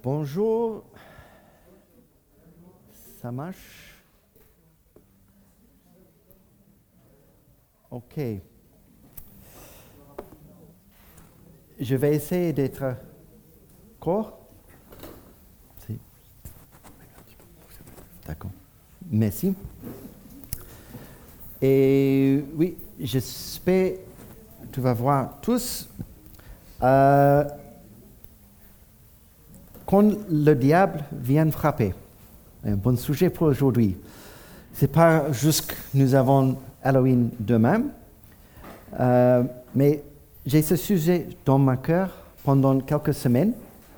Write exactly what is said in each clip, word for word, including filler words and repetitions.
Bonjour. Ça marche? Ok. Je vais essayer d'être court. Si. D'accord. Merci. Et oui, j'espère, tu vas voir tous, euh, quand le diable vient frapper. Un bon sujet pour aujourd'hui. C'est pas juste que nous avons Halloween demain, euh, mais j'ai ce sujet dans mon cœur pendant quelques semaines.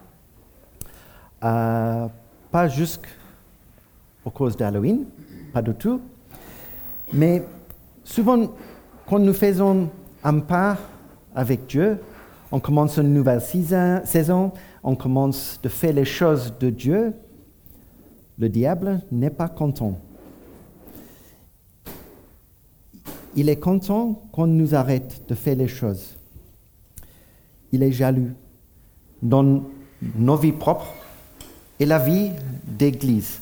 Euh, pas juste à cause d'Halloween, pas du tout, mais souvent quand nous faisons un pas avec Dieu, on commence une nouvelle saison, on commence de faire les choses de Dieu, le diable n'est pas content. Il est content qu'on nous arrête de faire les choses. Il est jaloux dans nos vies propres et la vie d'Église.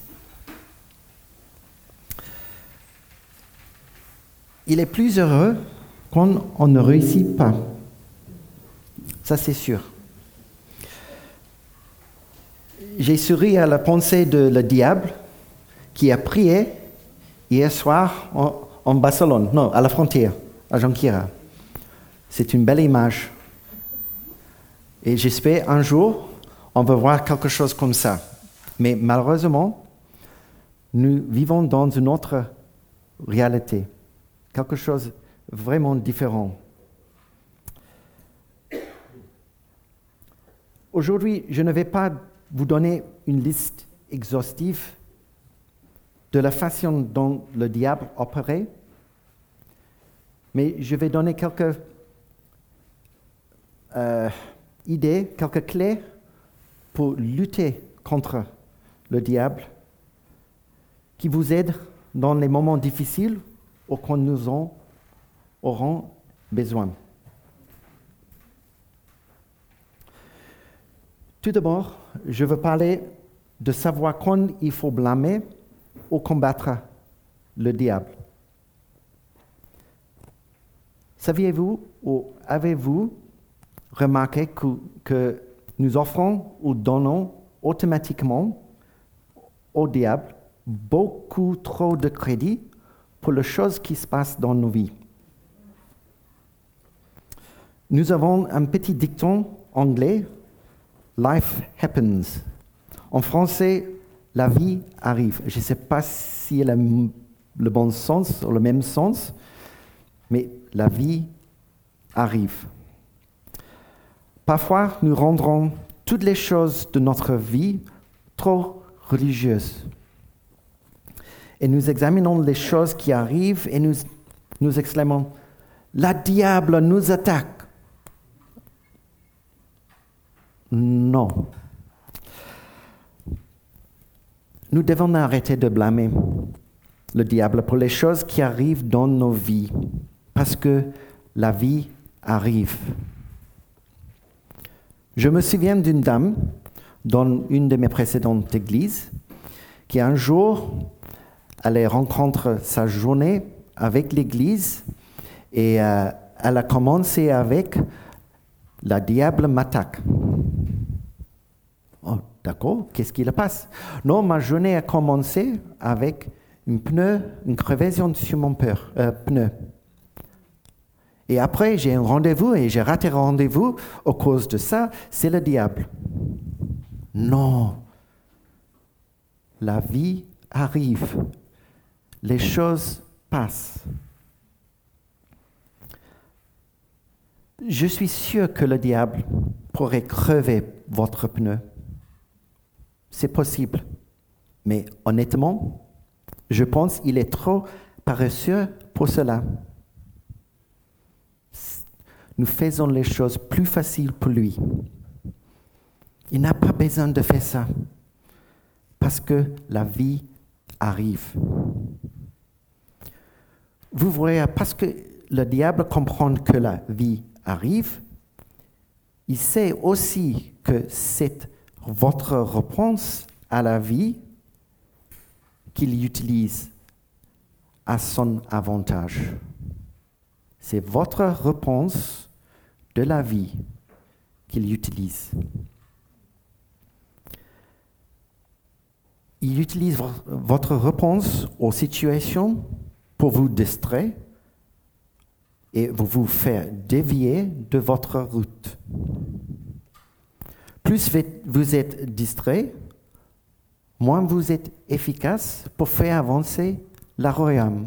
Il est plus heureux quand on ne réussit pas. Ça, c'est sûr. J'ai souri à la pensée de le diable qui a prié hier soir en, en Barcelone, non, à la frontière, à Junqueira. C'est une belle image. Et j'espère un jour, on va voir quelque chose comme ça. Mais malheureusement, nous vivons dans une autre réalité, quelque chose de vraiment différent. Aujourd'hui, je ne vais pas vous donner une liste exhaustive de la façon dont le diable opérait, mais je vais donner quelques euh, idées, quelques clés pour lutter contre le diable, qui vous aident dans les moments difficiles ou quand nous en aurons besoin. Tout d'abord, je veux parler de savoir quand il faut blâmer ou combattre le diable. Saviez-vous ou avez-vous remarqué que, que nous offrons ou donnons automatiquement au diable beaucoup trop de crédit pour les choses qui se passent dans nos vies? Nous avons un petit dicton anglais, Life happens. En français, la vie arrive. Je ne sais pas si elle a le bon sens ou le même sens, mais la vie arrive. Parfois, nous rendrons toutes les choses de notre vie trop religieuses. Et nous examinons les choses qui arrivent et nous, nous exclamons « La diable nous attaque !» Non. Nous devons arrêter de blâmer le diable pour les choses qui arrivent dans nos vies, parce que la vie arrive. Je me souviens d'une dame dans une de mes précédentes églises qui un jour allait rencontrer sa journée avec l'église et euh, elle a commencé avec « La diable m'attaque ». Oh, d'accord, qu'est-ce qui se passe? Non, ma journée a commencé avec une pneu, une crevaison sur mon peur, euh, pneu. Et après, j'ai un rendez-vous et j'ai raté un rendez-vous à cause de ça, c'est le diable. Non. La vie arrive. Les choses passent. Je suis sûr que le diable pourrait crever votre pneu. C'est possible. Mais honnêtement, je pense qu'il est trop paresseux pour cela. Nous faisons les choses plus faciles pour lui. Il n'a pas besoin de faire ça. Parce que la vie arrive. Vous voyez, parce que le diable comprend que la vie arrive, il sait aussi que cette votre réponse à la vie qu'il utilise à son avantage. C'est votre réponse de la vie qu'il utilise. Il utilise votre réponse aux situations pour vous distraire et vous faire dévier de votre route. Plus vous êtes distrait, moins vous êtes efficace pour faire avancer la royaume.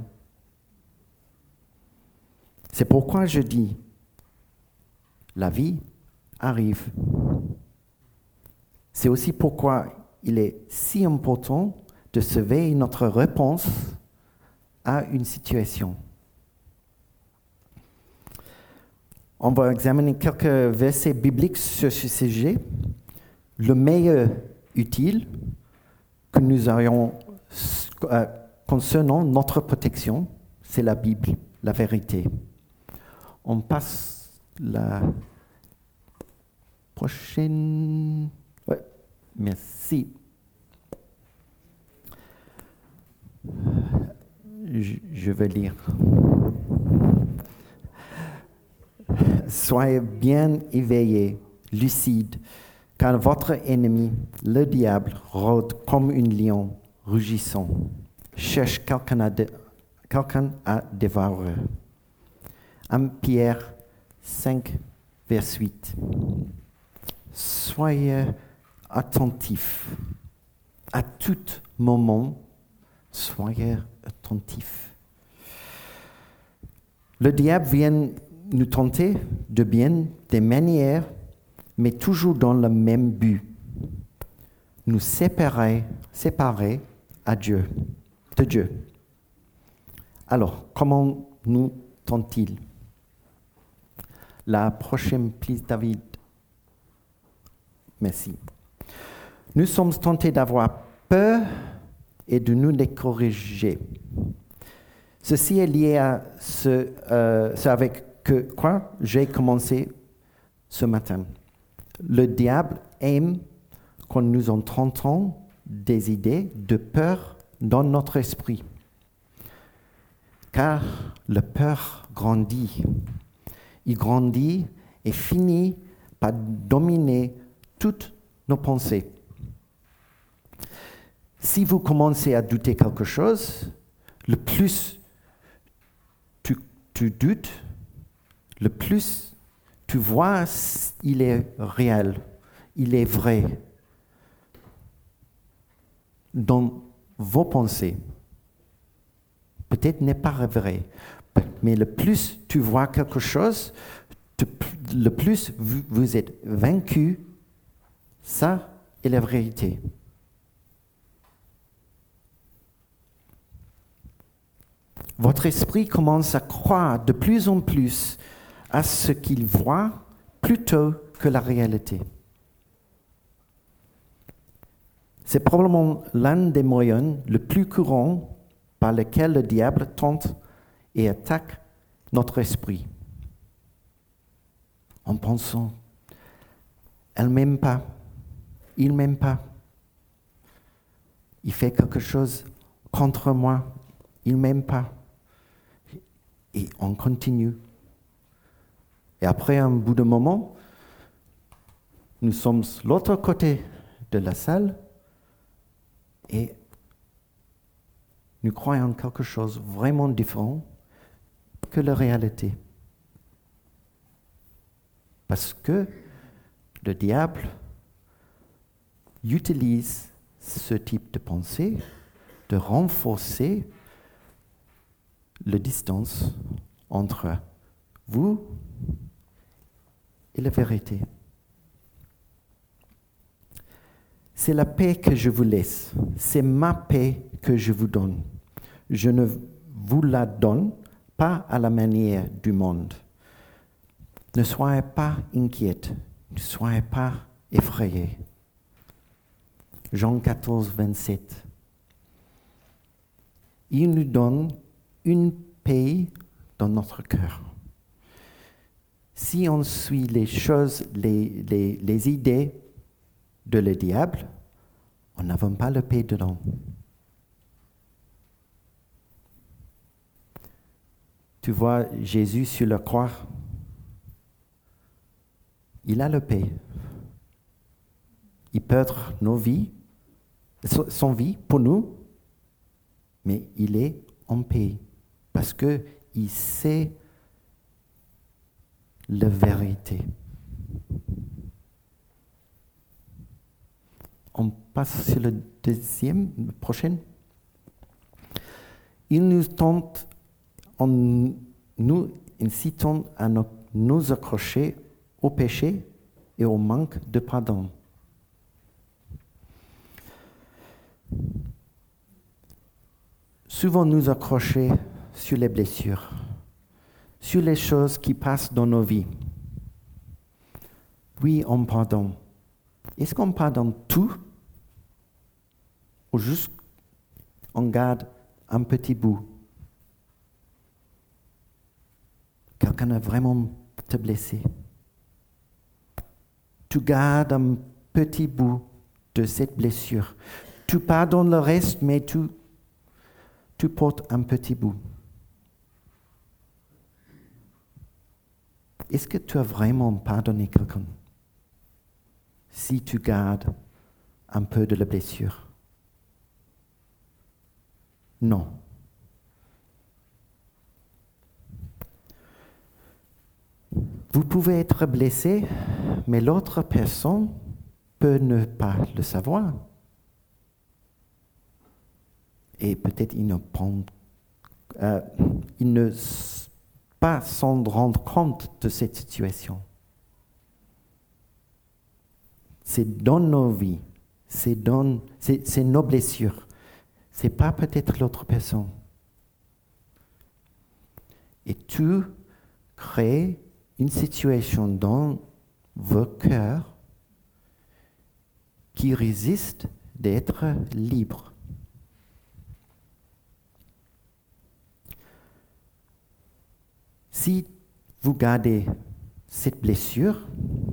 C'est pourquoi je dis, la vie arrive. C'est aussi pourquoi il est si important de surveiller notre réponse à une situation. On va examiner quelques versets bibliques sur ce sujet. Le meilleur utile que nous ayons euh, concernant notre protection, c'est la Bible, la vérité. On passe la prochaine. Ouais, merci. Je, je vais lire. Soyez bien éveillés, lucides, car votre ennemi, le diable, rôde comme un lion rugissant, cherche quelqu'un à, de, quelqu'un à dévorer. un Pierre cinq, verset huit. Soyez attentifs. À tout moment, soyez attentifs. Le diable vient nous tenter de bien des manières, mais toujours dans le même but. Nous séparer, séparer à Dieu, de Dieu. Alors, comment nous tente-t-il? La prochaine, please, David. Merci. Nous sommes tentés d'avoir peur et de nous les corriger. Ceci est lié à ce, euh, ce avec que, quoi j'ai commencé ce matin. Le diable aime quand nous entendons des idées de peur dans notre esprit. Car la peur grandit. Il grandit et finit par dominer toutes nos pensées. Si vous commencez à douter quelque chose, le plus tu, tu doutes, le plus tu vois il est réel, il est vrai dans vos pensées. Peut-être n'est pas vrai, mais le plus tu vois quelque chose, le plus vous, vous êtes vaincu, ça est la vérité. Votre esprit commence à croire de plus en plus à ce qu'il voit plutôt que la réalité. C'est probablement l'un des moyens les plus courants par lesquels le diable tente et attaque notre esprit. En pensant, elle ne m'aime pas, il ne m'aime pas, il fait quelque chose contre moi, il ne m'aime pas. Et on continue. Et après un bout de moment, nous sommes de l'autre côté de la salle et nous croyons quelque chose vraiment différent que la réalité. Parce que le diable utilise ce type de pensée de renforcer la distance entre vous et la vérité. C'est la paix que je vous laisse, c'est ma paix que je vous donne. Je ne vous la donne pas à la manière du monde. Ne soyez pas inquiets, ne soyez pas effrayés. Jean quatorze, vingt-sept. Il nous donne une paix dans notre cœur. Si on suit les choses, les, les, les idées de le diable, on n'avons pas la paix dedans. Tu vois Jésus sur la croix, il a la paix. Il peut être nos vies, son vie pour nous, mais il est en paix parce qu'il sait la vérité. On passe sur le deuxième, le prochain. Il nous tente en nous incitant à nous, nous accrocher au péché et au manque de pardon. Souvent nous accrocher sur les blessures, sur les choses qui passent dans nos vies. Oui, on pardonne. Est-ce qu'on pardonne tout ou juste on garde un petit bout? Quelqu'un a vraiment te blessé. Tu gardes un petit bout de cette blessure. Tu pardonnes le reste, mais tu, tu portes un petit bout. Est-ce que tu as vraiment pardonné quelqu'un si tu gardes un peu de la blessure? Non. Vous pouvez être blessé, mais l'autre personne peut ne pas le savoir. Et peut-être il ne prend, euh, il ne pas s'en rendre compte de cette situation. C'est dans nos vies, c'est dans, c'est, c'est nos blessures. C'est pas peut-être l'autre personne. Et tu crées une situation dans vos cœurs qui résiste d'être libre. Si vous gardez cette blessure,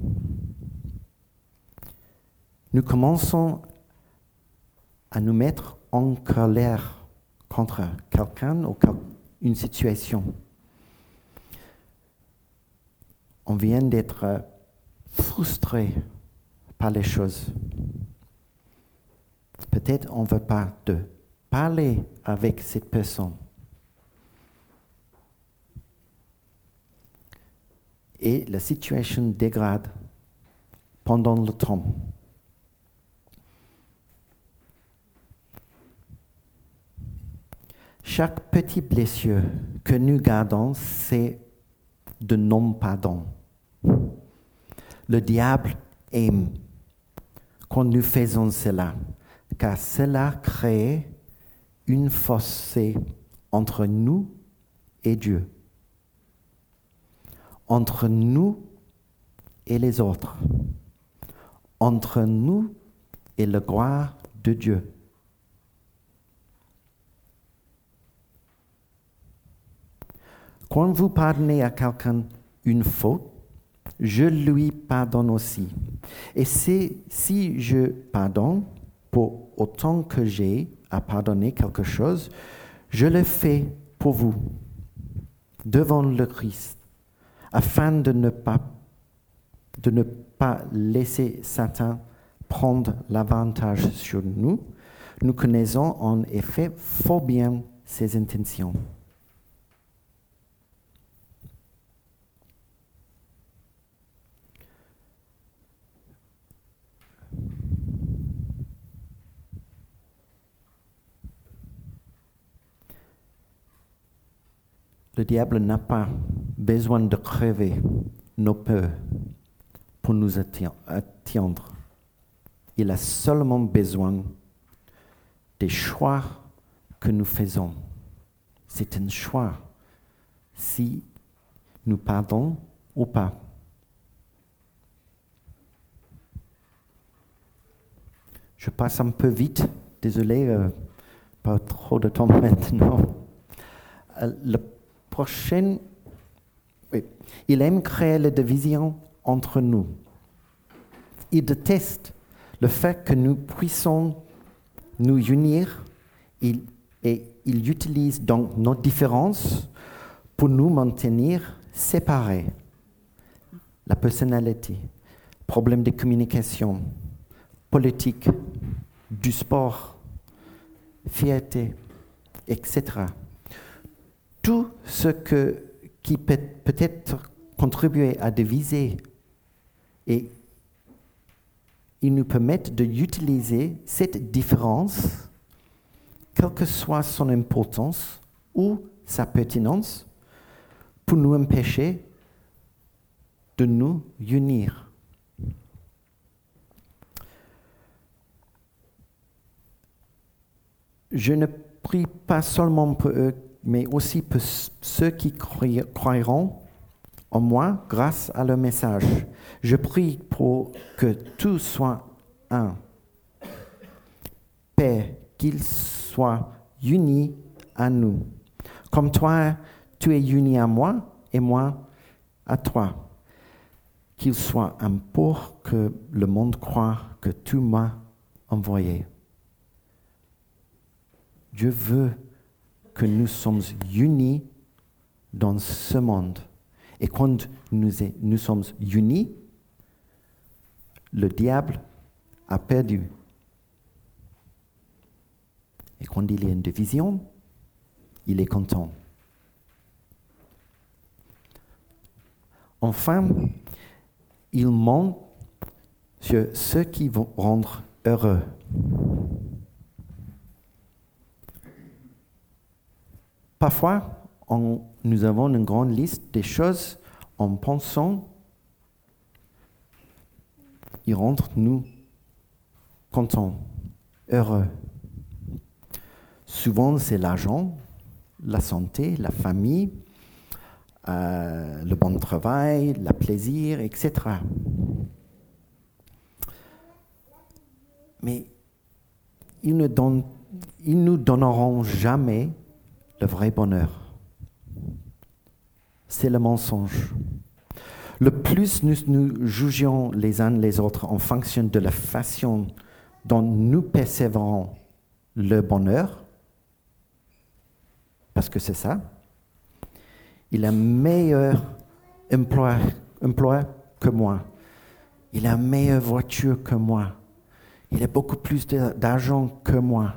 nous commençons à nous mettre en colère contre quelqu'un ou une situation. On vient d'être frustré par les choses. Peut-être on ne veut pas de parler avec cette personne. Et la situation dégrade pendant le temps. Chaque petite blessure que nous gardons, c'est de non-pardon. Le diable aime quand nous faisons cela, car cela crée une fossé entre nous et Dieu, entre nous et les autres, entre nous et la gloire de Dieu. Quand vous pardonnez à quelqu'un une faute, je lui pardonne aussi. Et c'est, si je pardonne pour autant que j'ai à pardonner quelque chose, je le fais pour vous, devant le Christ, afin de ne pas, de ne pas laisser Satan prendre l'avantage sur nous. Nous connaissons en effet fort bien ses intentions. Le diable n'a pas besoin de crever nos peurs pour nous atteindre. Il a seulement besoin des choix que nous faisons. C'est un choix si nous pardonnons ou pas. Je passe un peu vite, désolé, euh, pas trop de temps maintenant. Euh, le prochain, oui. Il aime créer la division entre nous. Il déteste le fait que nous puissions nous unir, il, et il utilise donc nos différences pour nous maintenir séparés. La personnalité, problème de communication, politique, du sport, fierté, et cetera. Tout ce que, qui peut peut-être contribuer à diviser, et ils nous permettent d'utiliser cette différence, quelle que soit son importance ou sa pertinence, pour nous empêcher de nous unir. Je ne prie pas seulement pour eux, mais aussi pour ceux qui croiront en moi grâce à leur message. Je prie pour que tout soit un. Père, qu'ils soient unis à nous. Comme toi, tu es uni à moi et moi à toi. Qu'ils soient un pour que le monde croit que tu m'as envoyé. Dieu veut que nous sommes unis dans ce monde. Et quand nous, est, nous sommes unis, le diable a perdu. Et quand il y a une division, il est content. Enfin, il monte sur ceux qui vont rendre heureux. Parfois, on, nous avons une grande liste des choses en pensant ils rendent nous contents, heureux. Souvent, c'est l'argent, la santé, la famille, euh, le bon travail, le plaisir, et cetera. Mais ils ne donnent, ils nous donneront jamais le vrai bonheur. C'est le mensonge. Le plus nous nous jugeons les uns les autres en fonction de la façon dont nous percevons le bonheur, parce que c'est ça, il a un meilleur emploi, emploi que moi. Il a une meilleure voiture que moi. Il a beaucoup plus d'argent que moi.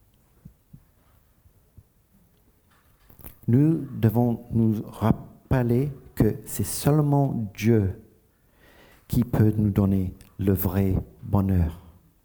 Nous devons nous rappeler que c'est seulement Dieu qui peut nous donner le vrai bonheur.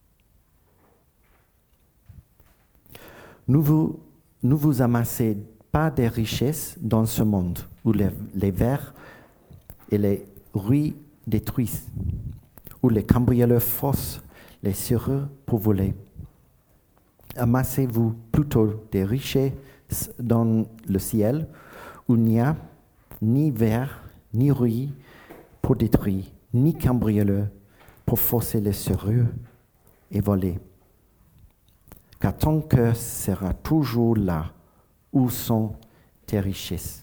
Ne vous, ne vous amassez pas des richesses dans ce monde où les, les vers et les rues détruisent, où les cambrioleurs forcent les serrures pour voler. Amassez-vous plutôt des richesses dans le ciel où il n'y a ni vers, ni rues pour détruire, ni cambrioleurs pour forcer les serrures et voler. Car ton cœur sera toujours là où sont tes richesses.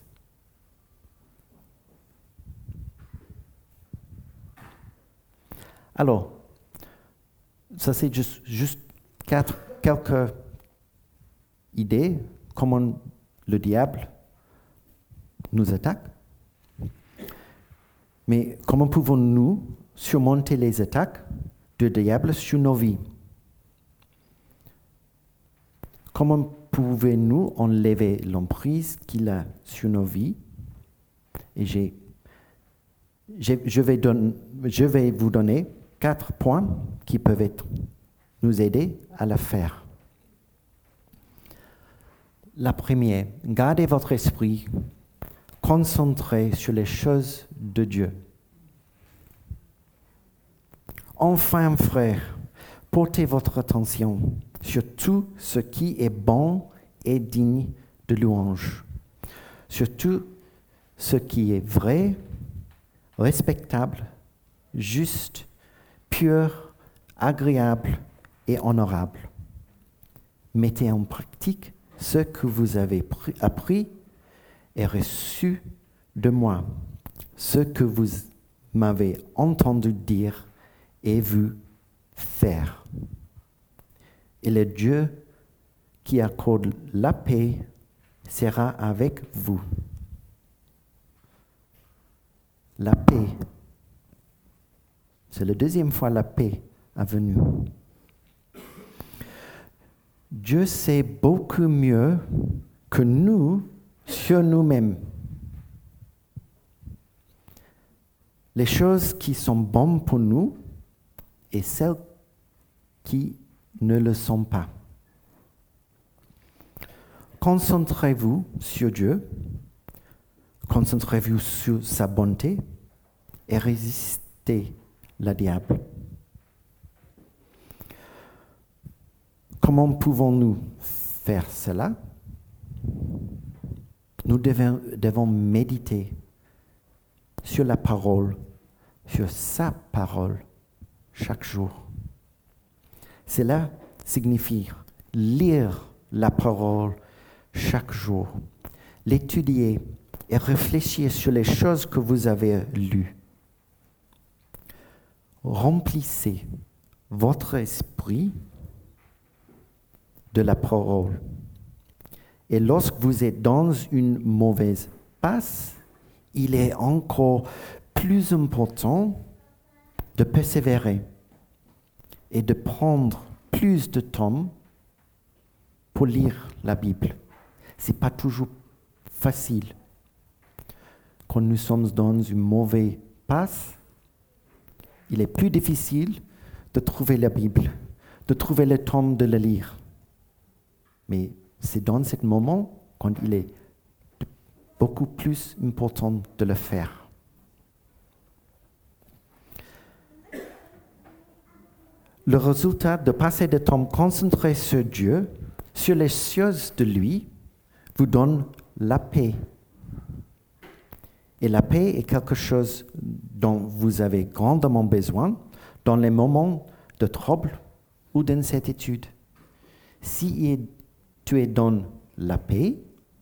Alors, ça c'est juste, juste quatre, quelques idées comment le diable nous attaque. Mais comment pouvons-nous surmonter les attaques du diable sur nos vies? Comment pouvons-nous enlever l'emprise qu'il a sur nos vies? Et j'ai, j'ai, je, vais don, je vais vous donner quatre points qui peuvent être, nous aider à le faire. La première, gardez votre esprit concentré sur les choses de Dieu. Enfin, frères, portez votre attention sur tout ce qui est bon et digne de louange, sur tout ce qui est vrai, respectable, juste, pur, agréable et honorable. Mettez en pratique ce que vous avez appris et reçu de moi, ce que vous m'avez entendu dire et vu faire. Et le Dieu qui accorde la paix sera avec vous. La paix. C'est la deuxième fois la paix est venue. Dieu sait beaucoup mieux que nous sur nous-mêmes. Les choses qui sont bonnes pour nous et celles qui ne le sont pas. Concentrez-vous sur Dieu, concentrez-vous sur sa bonté et résistez le diable. Comment pouvons-nous faire cela? Nous devons, devons méditer sur la parole, sur sa parole, chaque jour. Cela signifie lire la parole chaque jour, l'étudier et réfléchir sur les choses que vous avez lues. Remplissez votre esprit de la parole. Et lorsque vous êtes dans une mauvaise passe, il est encore plus important de persévérer et de prendre plus de temps pour lire la Bible. Ce n'est pas toujours facile. Quand nous sommes dans une mauvaise passe, il est plus difficile de trouver la Bible, de trouver le temps de la lire. Mais c'est dans ce moment quand il est beaucoup plus important de le faire. Le résultat de passer du temps concentré sur Dieu, sur les choses de lui, vous donne la paix. Et la paix est quelque chose dont vous avez grandement besoin dans les moments de trouble ou d'incertitude. Si tu es dans la paix,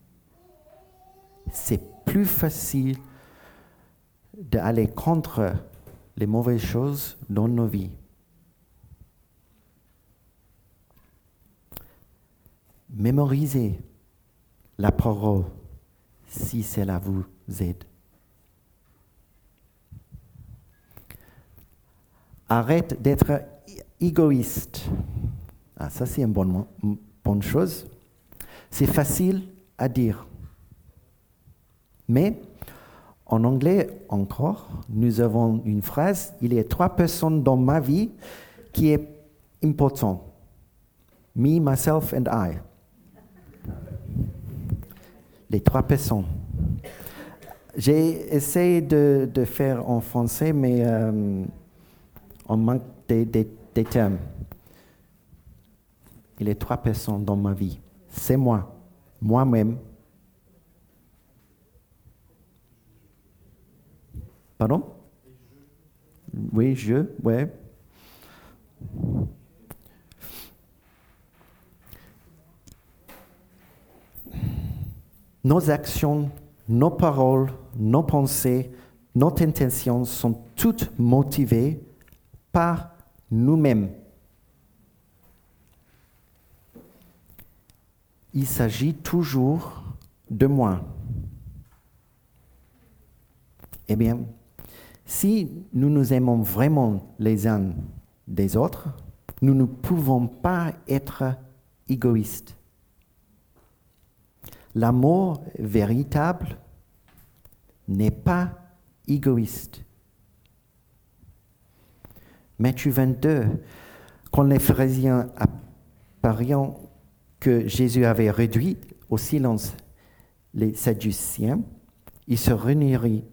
c'est plus facile d'aller contre les mauvaises choses dans nos vies. Mémorisez la parole si cela vous aide. Arrête d'être égoïste. Ah, ça, c'est une bonne, bonne chose. C'est facile à dire. Mais en anglais encore, nous avons une phrase, il y a trois personnes dans ma vie qui est important. Me, myself and I. Les trois personnes. J'ai essayé de, de faire en français, mais euh, on manque des, des, des termes. Il y a trois personnes dans ma vie. C'est moi, moi-même. Pardon? Oui, je, ouais. Nos actions, nos paroles, nos pensées, nos intentions sont toutes motivées par nous-mêmes. Il s'agit toujours de moi. Eh bien, si nous nous aimons vraiment les uns des autres, nous ne pouvons pas être égoïstes. L'amour véritable n'est pas égoïste. Matthieu vingt-deux, quand les pharisiens apprirent que Jésus avait réduit au silence les Sadduciens, ils se réunirent.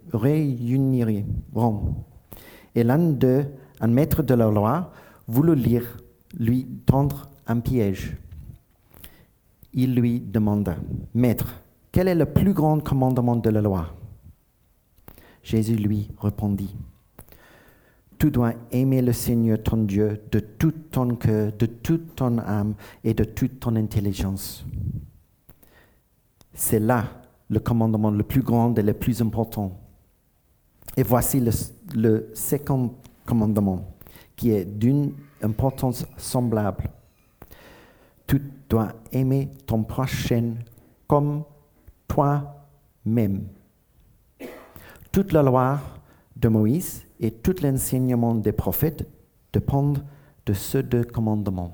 Et l'un d'eux, un maître de la loi, voulut lire, lui tendre un piège. Il lui demanda, « Maître, quel est le plus grand commandement de la loi ?» Jésus lui répondit, « Tu dois aimer le Seigneur ton Dieu de tout ton cœur, de toute ton âme et de toute ton intelligence. » C'est là le commandement le plus grand et le plus important. Et voici le, le second commandement, qui est d'une importance semblable. Tu dois aimer ton prochain comme toi-même. Toute la loi de Moïse et tout l'enseignement des prophètes dépendent de ces deux commandements.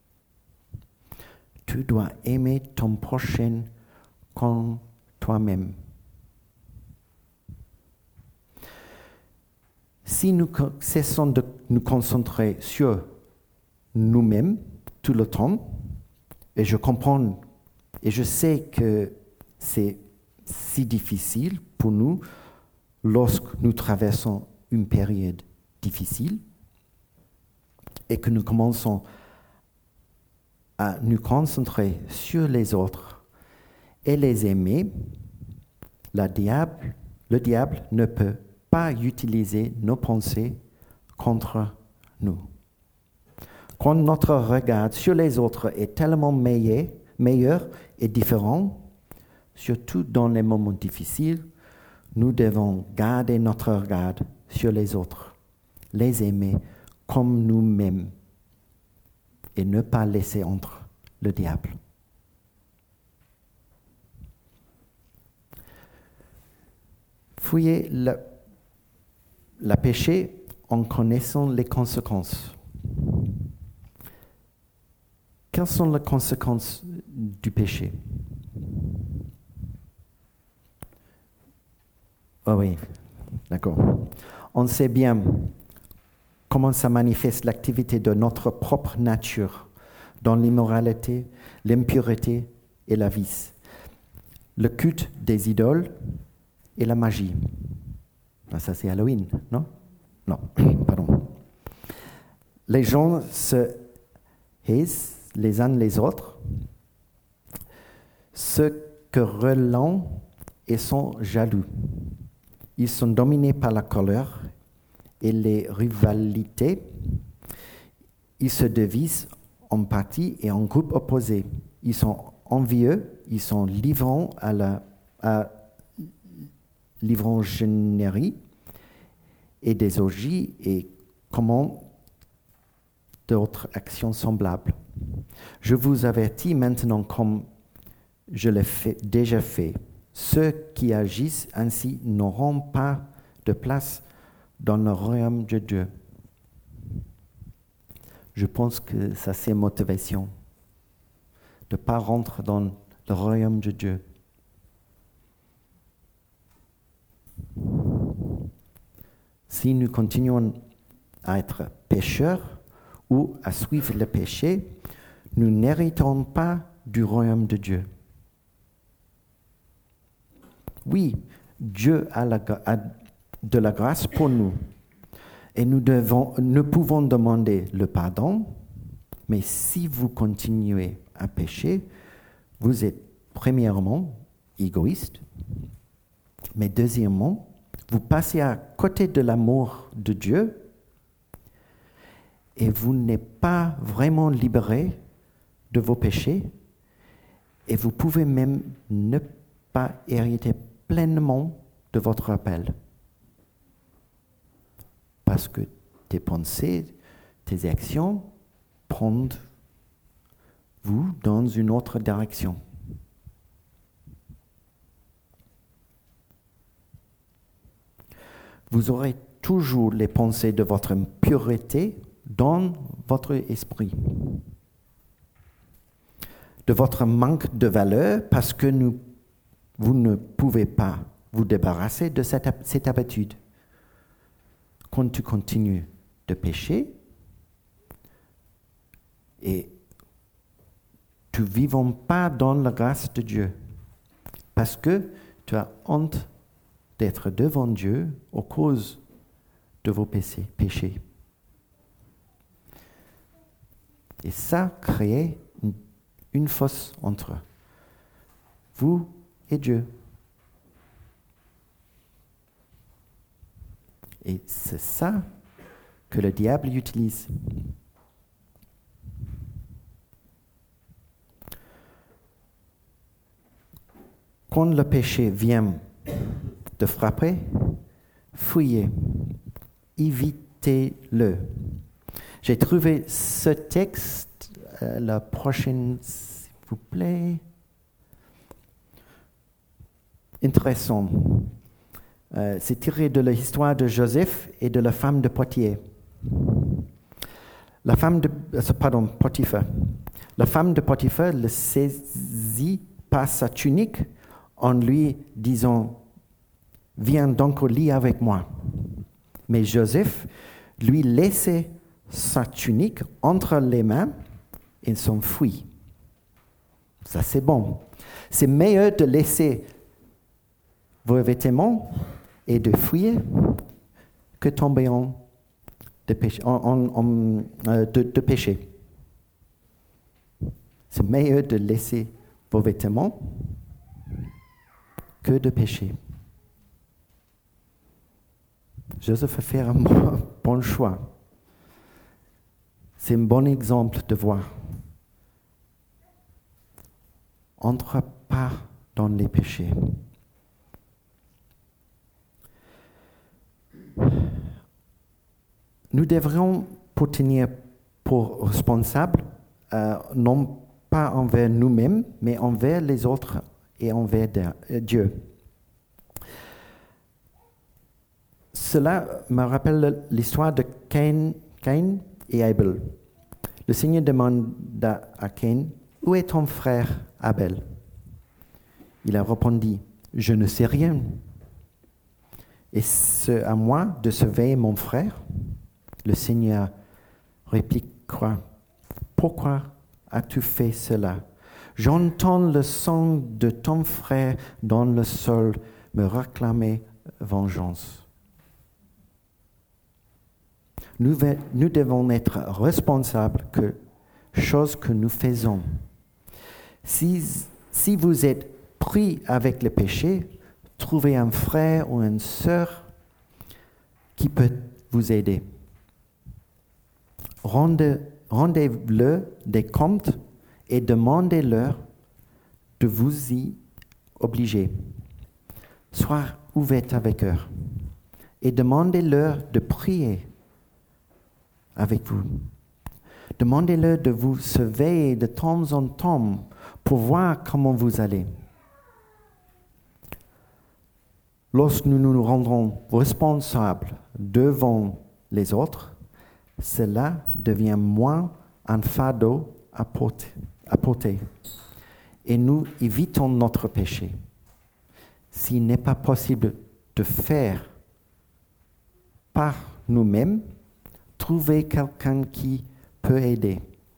Tu dois aimer ton prochain comme toi-même. Si nous cessons de nous concentrer sur nous-mêmes tout le temps, et je comprends et je sais que c'est si difficile pour nous lorsque nous traversons une période difficile et que nous commençons à nous concentrer sur les autres et les aimer, la diable, le diable ne peut pas utiliser nos pensées contre nous. Quand notre regard sur les autres est tellement meilleur, meilleur et différent, surtout dans les moments difficiles, nous devons garder notre regard sur les autres, les aimer comme nous-mêmes et ne pas laisser entre le diable. Fuyez le, le péché en connaissant les conséquences. Quelles sont les conséquences du péché? Oh oui, d'accord. On sait bien comment ça manifeste l'activité de notre propre nature dans l'immoralité, l'impureté et la vice, le culte des idoles et la magie. Ah, ça c'est Halloween, non? Non, pardon. Les gens se haïssent les uns les autres, se querellent et sont jaloux. Ils sont dominés par la colère et les rivalités. Ils se divisent en partis et en groupes opposés. Ils sont envieux, ils sont livrants à la à l'ivrogénerie et des orgies et comment d'autres actions semblables. Je vous avertis maintenant comme je l'ai fait, déjà fait. Ceux qui agissent ainsi n'auront pas de place dans le royaume de Dieu. Je pense que ça c'est motivation de ne pas rentrer dans le royaume de Dieu. Si nous continuons à être pécheurs ou à suivre le péché, nous n'héritons pas du royaume de Dieu. Oui, Dieu a, la, a de la grâce pour nous et nous, devons, nous pouvons demander le pardon, mais si vous continuez à pécher, vous êtes premièrement égoïste, mais deuxièmement, vous passez à côté de l'amour de Dieu et vous n'êtes pas vraiment libéré de vos péchés et vous pouvez même ne pas hériter pleinement de votre appel. Parce que tes pensées, tes actions prennent vous dans une autre direction. Vous aurez toujours les pensées de votre pureté dans votre esprit, de votre manque de valeur parce que nous, vous ne pouvez pas vous débarrasser de cette, cette habitude. Quand tu continues de pécher et tu ne vives pas dans la grâce de Dieu parce que tu as honte d'être devant Dieu à cause de vos péchés. Et ça crée une, une fosse entre vous et Dieu. Et c'est ça que le diable utilise. Quand le péché vient de frapper, fuyez, évitez-le. J'ai trouvé ce texte, euh, la prochaine, s'il vous plaît, intéressant. Euh, c'est tiré de l'histoire de Joseph et de la femme de Potiphar. La femme de, euh, pardon, Potiphar. La femme de Potiphar le saisit par sa tunique en lui disant « Viens donc au lit avec moi ». Mais Joseph lui laissait sa tunique entre les mains et s'enfuit. Ça, c'est bon. C'est meilleur de laisser vos vêtements et de fuir que tomber en, de, péché, en, en, en, euh, de, de péché. C'est meilleur de laisser vos vêtements que de pécher. Joseph a fait un bon choix. C'est un bon exemple de voir. Entre pas dans les péchés. Nous devrions pour tenir pour responsables, euh, non pas envers nous-mêmes, mais envers les autres et envers Dieu. Cela me rappelle l'histoire de Caïn, Caïn et Abel. Le Seigneur demanda à Caïn, « Où est ton frère Abel ?» Il a répondu, « Je ne sais rien. » « Et c'est à moi de surveiller mon frère ?» Le Seigneur répliqua, « Pourquoi as-tu fait cela? J'entends le son de ton frère dans le sol me réclamer vengeance. » Nous, nous devons être responsables que chose que nous faisons. Si, si vous êtes pris avec le péché, trouvez un frère ou une sœur qui peut vous aider. Rendez, rendez-le des comptes et demandez-leur de vous y obliger. Soyez ouvert avec eux et demandez-leur de prier avec vous. Demandez-leur de vous surveiller de temps en temps pour voir comment vous allez. Lorsque nous nous rendrons responsables devant les autres, cela devient moins un fardeau à porter, à porter et nous évitons notre péché. S'il n'est pas possible de faire par nous-mêmes, trouvez quelqu'un qui peut aider.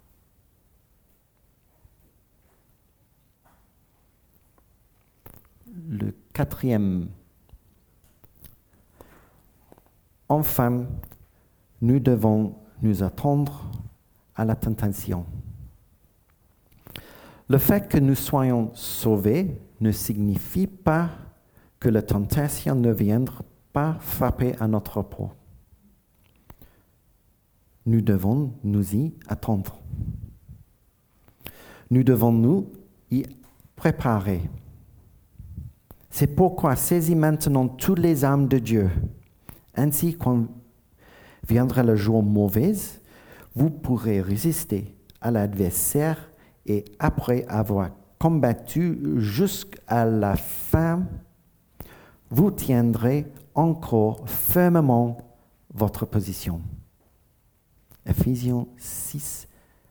Le quatrième. Enfin, nous devons nous attendre à la tentation. Le fait que nous soyons sauvés ne signifie pas que la tentation ne viendra pas frapper à notre porte. Nous devons nous y attendre. Nous devons nous y préparer. C'est pourquoi saisis maintenant toutes les armes de Dieu. Ainsi, quand viendra le jour mauvais, vous pourrez résister à l'adversaire et après avoir combattu jusqu'à la fin, vous tiendrez encore fermement votre position. Ephésiens six.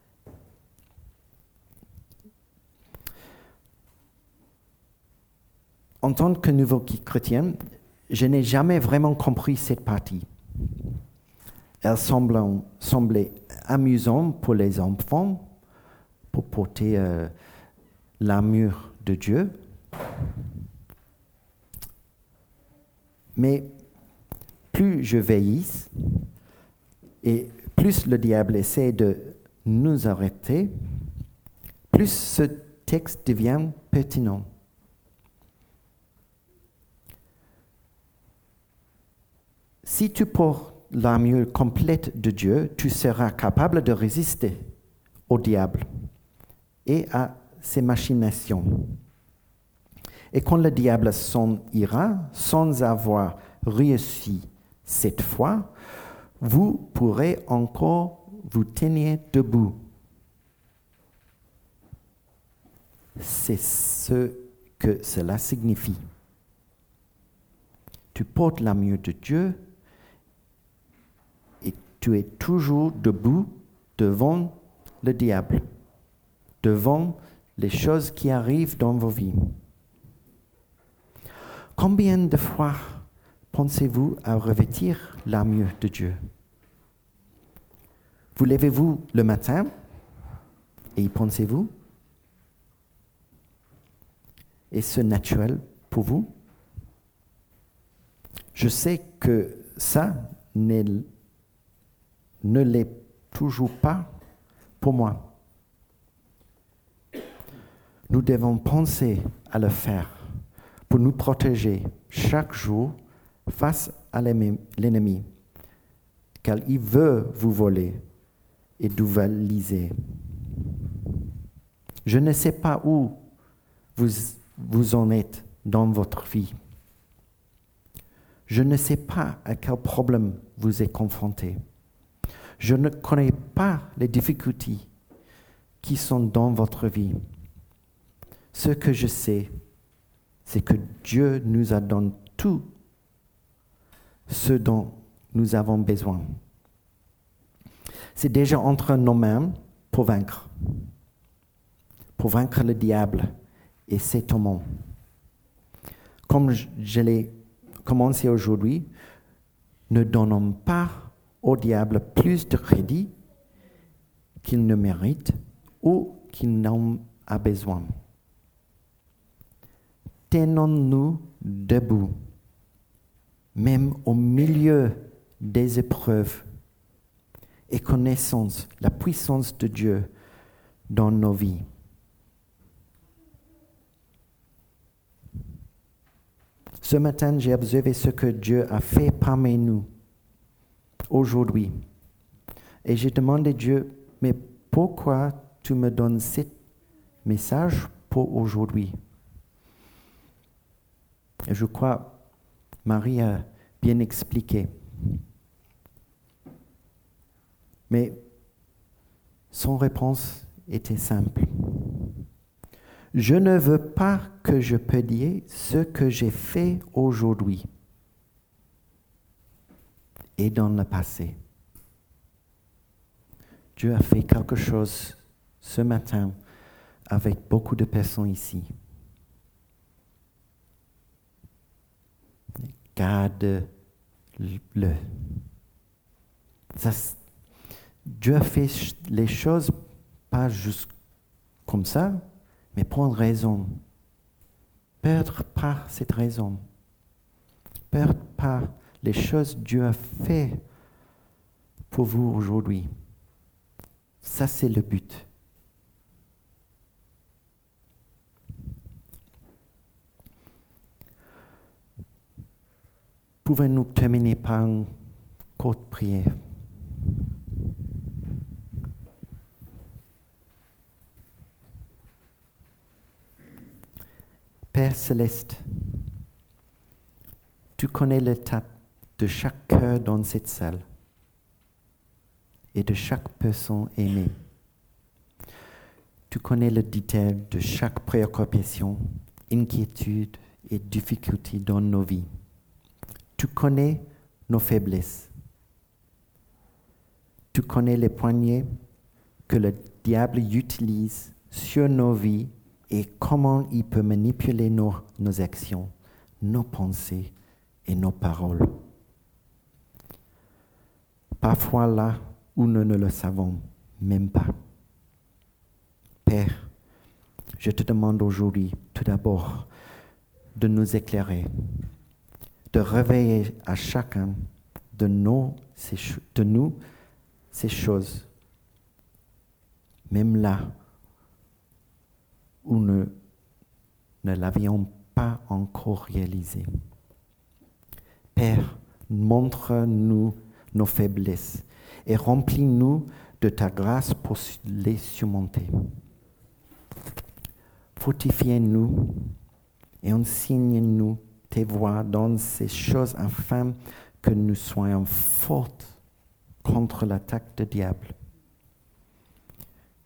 En tant que nouveau chrétien, je n'ai jamais vraiment compris cette partie. Elle semblait, semblait amusante pour les enfants, pour porter euh, l'armure de Dieu. Mais plus je vieillis, et plus le diable essaie de nous arrêter, plus ce texte devient pertinent. Si tu portes l'armure complète de Dieu, tu seras capable de résister au diable et à ses machinations. Et quand le diable s'en ira, sans avoir réussi cette fois, vous pourrez encore vous teniez debout. C'est ce que cela signifie. Tu portes l'armure de Dieu et tu es toujours debout devant le diable, devant les choses qui arrivent dans vos vies. Combien de fois pensez-vous à revêtir l'armure de Dieu? Vous levez-vous le matin et y pensez-vous? Est-ce naturel pour vous? Je sais que ça n'est, ne l'est toujours pas pour moi. Nous devons penser à le faire pour nous protéger chaque jour face à l'ennemi, car il veut vous voler et vous valiser. Je ne sais pas où vous, vous en êtes dans votre vie. Je ne sais pas à quel problème vous êtes confronté. Je ne connais pas les difficultés qui sont dans votre vie. Ce que je sais, c'est que Dieu nous a donné tout ce dont nous avons besoin. C'est déjà entre nos mains pour vaincre. Pour vaincre le diable et ses tourments. Comme je l'ai commencé aujourd'hui, ne donnons pas au diable plus de crédit qu'il ne mérite ou qu'il n'en a besoin. Tenons-nous debout, même au milieu des épreuves, et connaissons la puissance de Dieu dans nos vies. Ce matin, j'ai observé ce que Dieu a fait parmi nous aujourd'hui. Et j'ai demandé à Dieu, mais pourquoi tu me donnes ce message pour aujourd'hui? Et je crois Marie a bien expliqué. Mais son réponse était simple. Je ne veux pas que je peux dire ce que j'ai fait aujourd'hui et dans le passé. Dieu a fait quelque chose ce matin avec beaucoup de personnes ici. Garde-le. Ça, Dieu a fait les choses pas juste comme ça, mais pour une raison. Perdre pas cette raison. Perdre pas les choses que Dieu a fait pour vous aujourd'hui. Ça, c'est le but. Pouvons-nous terminer par une courte prière? Père céleste, tu connais l'état de chaque cœur dans cette salle et de chaque personne aimée. Tu connais le détail de chaque préoccupation, inquiétude et difficulté dans nos vies. Tu connais nos faiblesses. Tu connais les poignées que le diable utilise sur nos vies et comment il peut manipuler nos, nos actions, nos pensées et nos paroles. Parfois là où nous ne le savons même pas. Père, je te demande aujourd'hui tout d'abord de nous éclairer, de réveiller à chacun de nous ces, de nous ces choses, même là où nous ne l'avions pas encore réalisé. Père, montre-nous nos faiblesses et remplis-nous de ta grâce pour les surmonter. Fortifie-nous et enseigne-nous tes voies dans ces choses afin que nous soyons forts contre l'attaque du diable.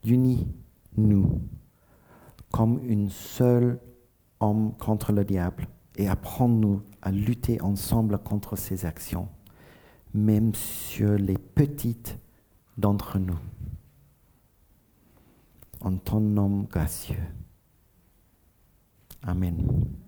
unis-nous comme une seule homme contre le diable et apprends-nous à lutter ensemble contre ses actions, même sur les petites d'entre nous. En ton nom gracieux. Amen.